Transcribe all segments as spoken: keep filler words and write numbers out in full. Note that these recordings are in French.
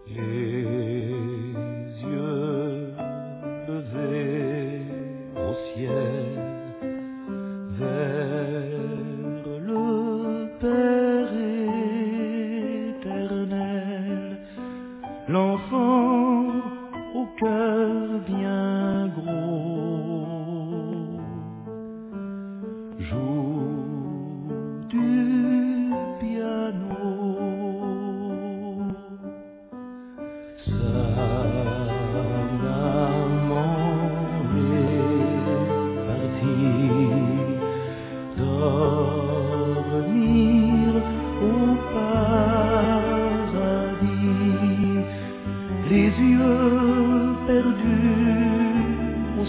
Les yeux levés au ciel vers le Père éternel, l'enfant au cœur bien gros joue du piano. Sa maman est partie dormir au paradis, les yeux perdus au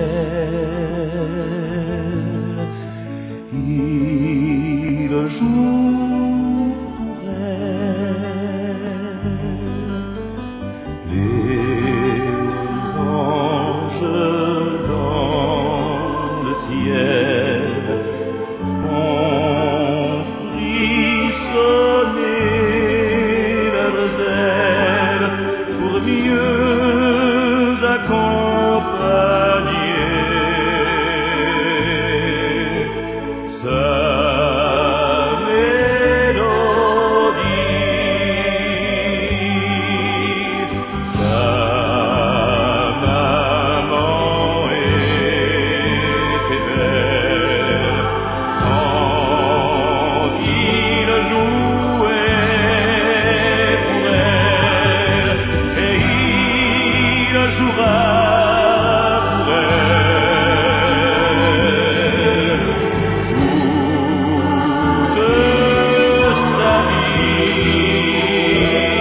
ciel. Il joue pour elle. Les anges dans le ciel font frissonner leurs ailes pour mieux accompagner sa mélodie. Sa maman était belle quand il jouait pour elle, et il jouera pour elle toute sa vie.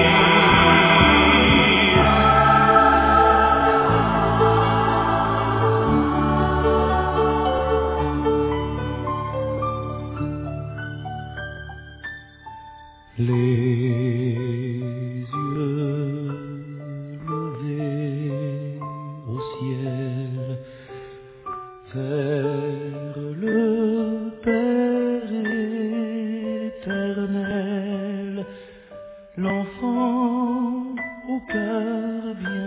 Les yeux levés au ciel vers le Père éternel, l'enfant au cœur bien